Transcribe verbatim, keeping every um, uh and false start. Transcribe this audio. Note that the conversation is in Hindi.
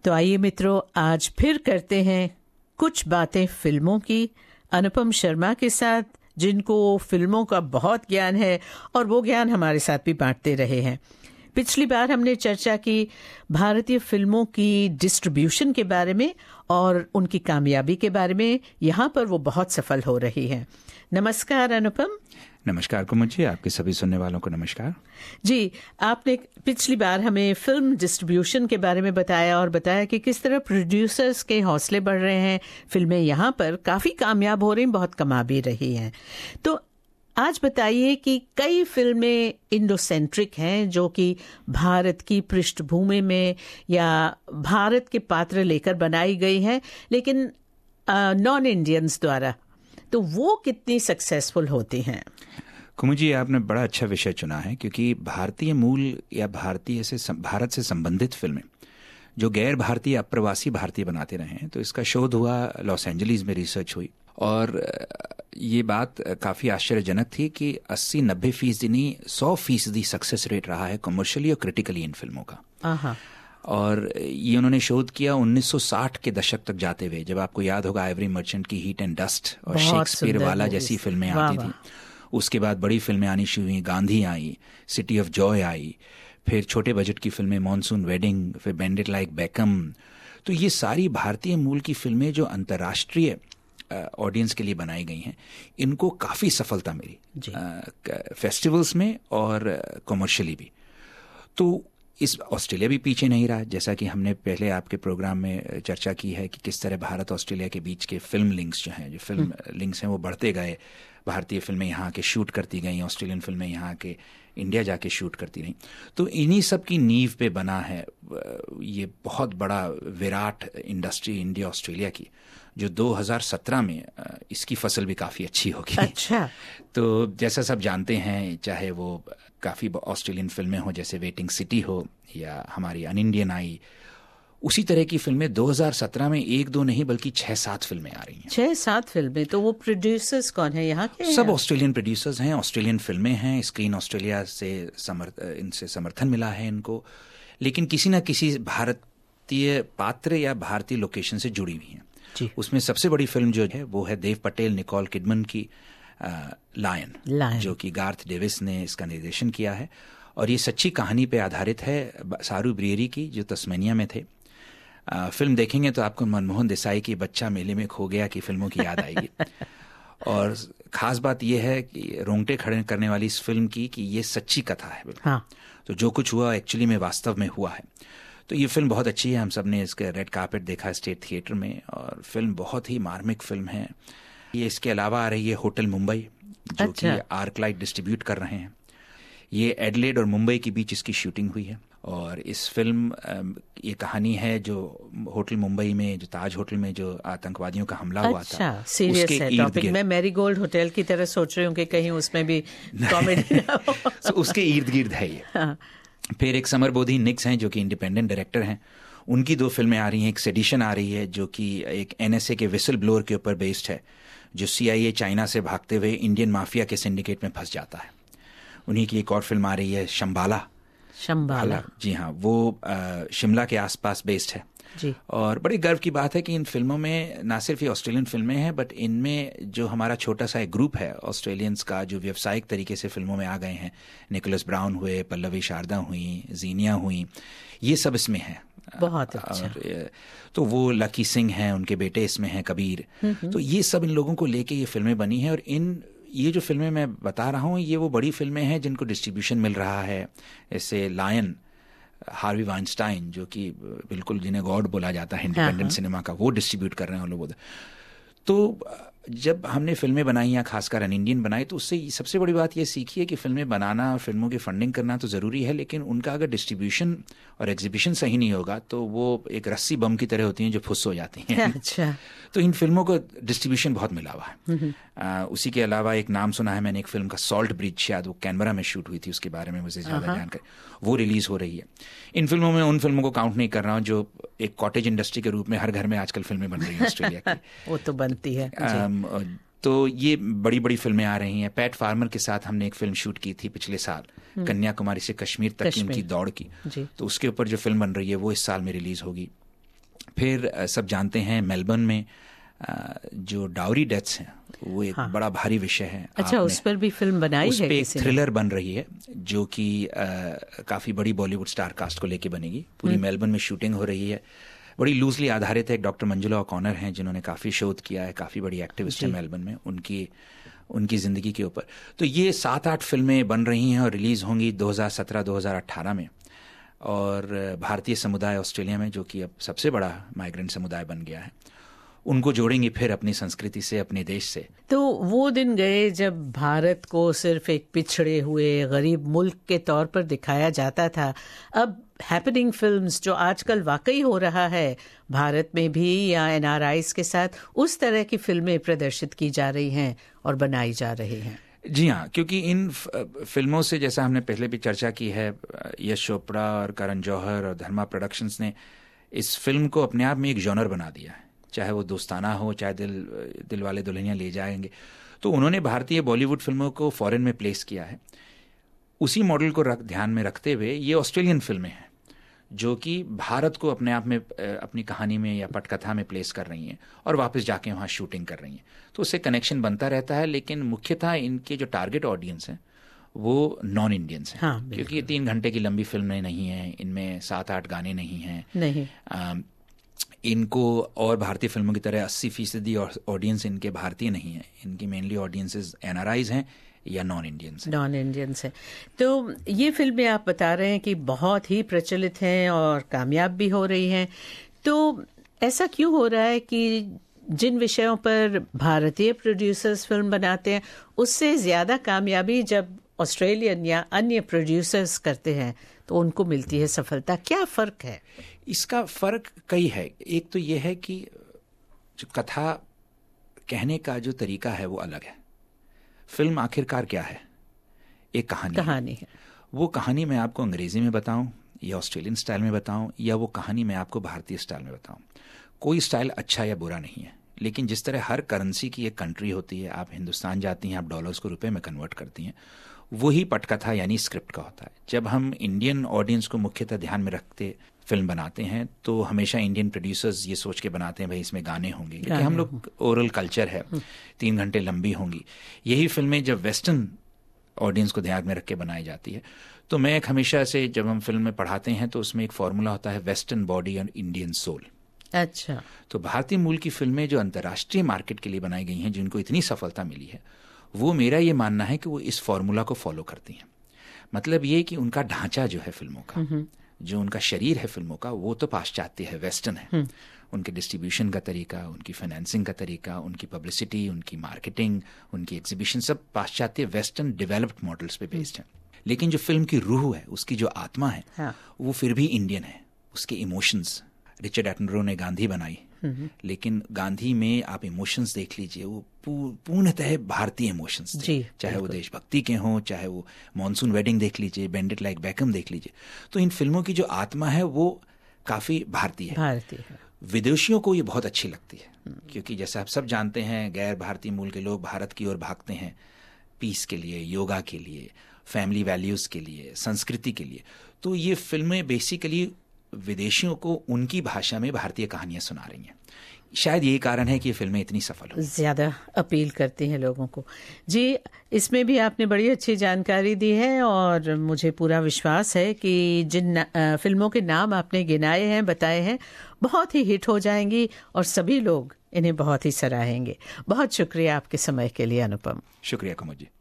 तो आइए मित्रों, आज फिर करते हैं कुछ बातें फिल्मों की अनुपम शर्मा के साथ, जिनको फिल्मों का बहुत ज्ञान है और वो ज्ञान हमारे साथ भी बांटते रहे हैं। पिछली बार हमने चर्चा की भारतीय फिल्मों की डिस्ट्रीब्यूशन के बारे में और उनकी कामयाबी के बारे में। यहाँ पर वो बहुत सफल हो रही हैं। नमस्कार अनुपम। नमस्कार कुमुद जी, आपके सभी सुनने वालों को नमस्कार जी। आपने पिछली बार हमें फिल्म डिस्ट्रीब्यूशन के बारे में बताया और बताया कि किस तरह प्रोड्यूसर्स के हौसले बढ़ रहे हैं, फिल्में यहाँ पर काफ़ी कामयाब हो रही, बहुत कमा भी रही हैं। तो आज बताइए कि कई फिल्में इंडोसेंट्रिक हैं, जो कि भारत की पृष्ठभूमि में या भारत के पात्र लेकर बनाई गई हैं, लेकिन नॉन इंडियंस द्वारा, तो वो कितनी सक्सेसफुल होती हैं? कुमुद जी, आपने बड़ा अच्छा विषय चुना है, क्योंकि भारतीय मूल या भारतीय से भारत से संबंधित फिल्में जो गैर भारतीय अप्रवासी भारतीय बनाते रहे हैं, तो इसका शोध हुआ, लॉस एंजलिस में रिसर्च हुई और ये बात काफ़ी आश्चर्यजनक थी कि अस्सी नब्बे फीसदी नहीं, सौ फीसदी सक्सेस रेट रहा है कमर्शियली और क्रिटिकली इन फिल्मों का। और ये उन्होंने शोध किया उन्नीस सौ साठ के दशक तक जाते हुए, जब आपको याद होगा आइवरी मर्चेंट की हीट एंड डस्ट और शेक्सपियर वाला जैसी फिल्में आती थी। उसके बाद बड़ी फिल्में आनी शुरू हुई, गांधी आई, सिटी ऑफ जॉय आई, फिर छोटे बजट की फिल्में मॉनसून वेडिंग, फिर बेंडिट लाइक बेकम। तो ये सारी भारतीय मूल की फिल्में जो अंतर्राष्ट्रीय ऑडियंस के लिए बनाई गई हैं, इनको काफ़ी सफलता मिली फेस्टिवल्स में और कमर्शियली भी। तो इस ऑस्ट्रेलिया भी पीछे नहीं रहा, जैसा कि हमने पहले आपके प्रोग्राम में चर्चा की है कि किस तरह भारत ऑस्ट्रेलिया के बीच के फिल्म लिंक्स जो हैं, जो फिल्म लिंक्स हैं वो बढ़ते गए। भारतीय फिल्में यहाँ के शूट करती गई, ऑस्ट्रेलियन फिल्में यहाँ के इंडिया जाके शूट करती रहीं। तो इन्हीं सब की नींव पे बना है ये बहुत बड़ा विराट इंडस्ट्री इंडिया ऑस्ट्रेलिया की, जो दो हज़ार सत्रह में इसकी फसल भी काफ़ी अच्छी होगी। अच्छा। तो जैसा सब जानते हैं, चाहे वो काफ़ी ऑस्ट्रेलियन फिल्में हो जैसे वेटिंग सिटी हो या हमारी अन इंडियन आई, उसी तरह की फिल्में दो हज़ार सत्रह में एक दो नहीं बल्कि छह सात फिल्में आ रही हैं। छह सात फिल्में? तो वो प्रोड्यूसर्स कौन है यहाँ के? सब ऑस्ट्रेलियन प्रोड्यूसर्स हैं, ऑस्ट्रेलियन फिल्में हैं। स्क्रीन ऑस्ट्रेलिया से समर्थ इनसे समर्थन मिला है इनको, लेकिन किसी न किसी भारतीय पात्र या भारतीय लोकेशन से जुड़ी हुई हैं। उसमें सबसे बड़ी फिल्म जो है वो है देव पटेल निकोल किडमन की लायन, जो कि गार्थ डेविस ने इसका निर्देशन किया है। और ये सच्ची कहानी पे आधारित है, सारू ब्रियरी की, जो तस्मेनिया में थे। आ, फिल्म देखेंगे तो आपको मनमोहन देसाई की बच्चा मेले में खो गया की फिल्मों की याद आएगी। और खास बात यह है कि रोंगटे खड़े करने वाली इस फिल्म की कि ये सच्ची कथा है। हाँ। तो जो कुछ हुआ एक्चुअली में वास्तव में हुआ है। तो ये फिल्म बहुत अच्छी है, हम सब ने इसके रेड कार्पेट देखा स्टेट थिएटर में, और फिल्म बहुत ही मार्मिक फिल्म है। ये इसके अलावा आ रही है होटल मुंबई, जो कि आर्कलाइट डिस्ट्रीब्यूट कर रहे हैं। ये एडलेड और मुंबई के बीच इसकी शूटिंग हुई है। और इस फिल्म ये कहानी है जो होटल मुंबई में, जो ताज होटल में जो आतंकवादियों का हमला हुआ अच्छा, था, सीरियस है टॉपिक। मैं मैरीगोल्ड होटल की तरह सोच रही हूँ कि कहीं उसमें भी कॉमेडी ना हो। so, उसके इर्द गिर्द है ये। हाँ। फिर एक समरबोधी निक्स हैं, जो कि इंडिपेंडेंट डायरेक्टर हैं, उनकी दो फिल्में आ रही हैं। एक सेडिशन आ रही है, जो कि एक एनएसए के विसल ब्लोअर के ऊपर बेस्ड है, जो सीआईए चाइना से भागते हुए इंडियन माफिया के सिंडिकेट में फंस जाता है। उन्हीं की एक और फिल्म आ रही है शंबाला। शंबाला, जी हाँ, वो शिमला के आसपास बेस्ड है जी। और बड़ी गर्व की बात है कि इन फिल्मों में ना सिर्फ ये ऑस्ट्रेलियन फिल्में हैं, बट इनमें जो हमारा छोटा सा एक ग्रुप है ऑस्ट्रेलियंस का, जो व्यावसायिक तरीके से फिल्मों में आ गए हैं, निकोलस ब्राउन हुए, पल्लवी शारदा हुई, जीनिया हुई, ये सब इसमें है। बहुत अच्छा। और तो वो लकी सिंह हैं, उनके बेटे इसमें हैं, कबीर। तो ये सब इन लोगों को लेके ये फिल्में बनी हैं। और इन ये जो फिल्में मैं बता रहा हूँ, ये वो बड़ी फिल्में हैं जिनको डिस्ट्रीब्यूशन मिल रहा है। जैसे लायन, हार्वी वाइनस्टाइन, जो कि बिल्कुल जिन्हें गॉड बोला जाता है इंडिपेंडेंट सिनेमा का, वो डिस्ट्रीब्यूट कर रहे हैं लोग। तो जब हमने फिल्में बनाई या खासकर अन इंडियन बनाई, तो उससे सबसे बड़ी बात ये सीखी है कि फिल्में बनाना और फिल्मों की फंडिंग करना तो ज़रूरी है, लेकिन उनका अगर डिस्ट्रीब्यूशन और एग्जीबिशन सही नहीं होगा तो वो एक रस्सी बम की तरह होती हैं जो फुस हो जाती हैं। अच्छा। तो इन फिल्मों को डिस्ट्रीब्यूशन बहुत मिला हुआ है। आ, उसी के अलावा एक नाम सुना है मैंने, एक फिल्म का सॉल्ट ब्रिज, शायद वो कैनबरा में शूट हुई थी, उसके बारे में मुझे ज़्यादा जानकारी, वो रिलीज़ हो रही है। इन फिल्मों में उन फिल्मों को काउंट नहीं कर रहा हूँ जो एक कॉटेज इंडस्ट्री के रूप में हर घर में आजकल फिल्में बन रही हैं ऑस्ट्रेलिया की। वो तो बनती है। तो ये बड़ी बड़ी फिल्में आ रही हैं। पैट फार्मर के साथ हमने एक फिल्म शूट की थी पिछले साल, कन्याकुमारी से कश्मीर तक की उनकी दौड़ की, तो उसके ऊपर जो फिल्म बन रही है वो इस साल में रिलीज होगी। फिर सब जानते हैं मेलबर्न में जो डाउरी डेथ्स हैं वो एक हाँ। बड़ा भारी विषय है। अच्छा, उस पर भी फिल्म बनाई उस है? पे एक थ्रिलर बन रही है जो कि काफ़ी बड़ी बॉलीवुड स्टार कास्ट को लेके बनेगी। पूरी मेलबर्न में शूटिंग हो रही है, बड़ी लूजली आधारित है। एक डॉक्टर मंजुला ओकॉनर हैं जिन्होंने काफ़ी शोध किया है, काफ़ी बड़ी एक्टिविस्ट है मेलबर्न में, उनकी उनकी ज़िंदगी के ऊपर। तो ये सात आठ फिल्में बन रही हैं और रिलीज़ होंगी दो हज़ार सत्रह दो हज़ार अट्ठारह में। और भारतीय समुदाय ऑस्ट्रेलिया में, जो कि अब सबसे बड़ा माइग्रेंट समुदाय बन गया है, उनको जोड़ेंगे फिर अपनी संस्कृति से, अपने देश से। तो वो दिन गए जब भारत को सिर्फ एक पिछड़े हुए गरीब मुल्क के तौर पर दिखाया जाता था। अब हैपनिंग फिल्म्स, जो आजकल वाकई हो रहा है भारत में भी या एनआरआईज के साथ, उस तरह की फिल्में प्रदर्शित की जा रही हैं और बनाई जा रही हैं। जी हाँ, क्योंकि इन फिल्मों से, जैसा हमने पहले भी चर्चा की है, यश चोपड़ा और करण जौहर और धर्मा प्रोडक्शंस ने इस फिल्म को अपने आप में एक जॉनर बना दिया है। चाहे वो दोस्ताना हो, चाहे दिल दिल वाले दुल्हनिया ले जाएंगे, तो उन्होंने भारतीय बॉलीवुड फिल्मों को फॉरेन में प्लेस किया है। उसी मॉडल को रख ध्यान में रखते हुए ये ऑस्ट्रेलियन फिल्में हैं जो कि भारत को अपने आप में, अपनी कहानी में या पटकथा में प्लेस कर रही हैं और वापस जाके वहाँ शूटिंग कर रही हैं। तो उससे कनेक्शन बनता रहता है। लेकिन मुख्यतः इनके जो टारगेट ऑडियंस हैं वो नॉन इंडियंस हैं। हाँ, क्योंकि ये तीन घंटे की लंबी फिल्में नहीं हैं, इनमें सात आठ गाने नहीं हैं, नहीं। आ, इनको और भारतीय फिल्मों की तरह अस्सी फीसदी ऑडियंस इनके भारतीय नहीं है। इनकी मेनली ऑडियंसेस एनआरआईज हैं या नॉन इंडियंस हैं। नॉन इंडियंस हैं। तो ये फिल्में आप बता रहे हैं कि बहुत ही प्रचलित हैं और कामयाब भी हो रही हैं। तो ऐसा क्यों हो रहा है कि जिन विषयों पर भारतीय प्रोड्यूसर्स फिल्म बनाते हैं उससे ज़्यादा कामयाबी जब ऑस्ट्रेलियन या अन्य प्रोड्यूसर्स करते हैं तो उनको मिलती है सफलता? क्या फ़र्क है? इसका फ़र्क कई है। एक तो ये है कि जो कथा कहने का जो तरीका है वो अलग है। फिल्म आखिरकार क्या है? एक कहानी कहानी है, है। वो कहानी मैं आपको अंग्रेजी में बताऊं या ऑस्ट्रेलियन स्टाइल में बताऊं, या वो कहानी मैं आपको भारतीय स्टाइल में बताऊं, कोई स्टाइल अच्छा या बुरा नहीं है। लेकिन जिस तरह हर करेंसी की एक कंट्री होती है, आप हिंदुस्तान जाती हैं, आप डॉलर्स को रुपए में कन्वर्ट करती हैं, वही पटकथा यानी स्क्रिप्ट का होता है। जब हम इंडियन ऑडियंस को मुख्यतः ध्यान में रखते फिल्म बनाते हैं तो हमेशा इंडियन प्रोड्यूसर्स ये सोच के बनाते हैं भाई इसमें गाने होंगे, क्योंकि हम लोग ओरल कल्चर है, तीन घंटे लंबी होंगी। यही फिल्में जब वेस्टर्न ऑडियंस को ध्यान में रख के बनाई जाती है तो मैं एक हमेशा से, जब हम फिल्म में पढ़ाते हैं तो उसमें एक फॉर्मूला होता है western body and Indian soul. अच्छा। तो भारतीय मूल की फिल्में जो अंतर्राष्ट्रीय मार्केट के लिए बनाई गई हैं, जिनको इतनी सफलता मिली है, वो मेरा ये मानना है कि वो इस फॉर्मूला को फॉलो करती हैं। मतलब ये कि उनका ढांचा जो है फिल्मों का, जो उनका शरीर है फिल्मों का, वो तो पाश्चात्य है, वेस्टर्न है। उनके डिस्ट्रीब्यूशन का तरीका, उनकी फाइनेंसिंग का तरीका, उनकी पब्लिसिटी, उनकी मार्केटिंग, उनकी एग्जीबिशन, सब पाश्चात्य वेस्टर्न डेवलप्ड मॉडल्स पे बेस्ड है। लेकिन जो फिल्म की रूह है, उसकी जो आत्मा है, हाँ। वो फिर भी इंडियन है। उसके इमोशंस, रिचर्ड एटनबरो ने गांधी बनाई, लेकिन गांधी में आप इमोशंस देख लीजिए, वो पूर्णतः भारतीय इमोशंस थे। चाहे वो देशभक्ति के हों, चाहे वो मॉनसून वेडिंग देख लीजिए, बेंड इट लाइक बेकम देख लीजिए। तो इन फिल्मों की जो आत्मा है वो काफी भारतीय है। भारतीय है। विदेशियों को ये बहुत अच्छी लगती है, क्योंकि जैसा आप सब जानते हैं, गैर भारतीय मूल के लोग भारत की ओर भागते हैं पीस के लिए, योगा के लिए, फैमिली वैल्यूज के लिए, संस्कृति के लिए। तो ये फिल्में बेसिकली विदेशियों को उनकी भाषा में भारतीय कहानियां सुना रही हैं। शायद यही कारण है कि ये फिल्में इतनी सफल हो, ज्यादा अपील करती हैं लोगों को। जी, इसमें भी आपने बड़ी अच्छी जानकारी दी है और मुझे पूरा विश्वास है कि जिन फिल्मों के नाम आपने गिनाए हैं, बताए हैं, बहुत ही हिट हो जाएंगी और सभी लोग इन्हें बहुत ही सराहेंगे। बहुत शुक्रिया आपके समय के लिए अनुपम। शुक्रिया कुमुद जी।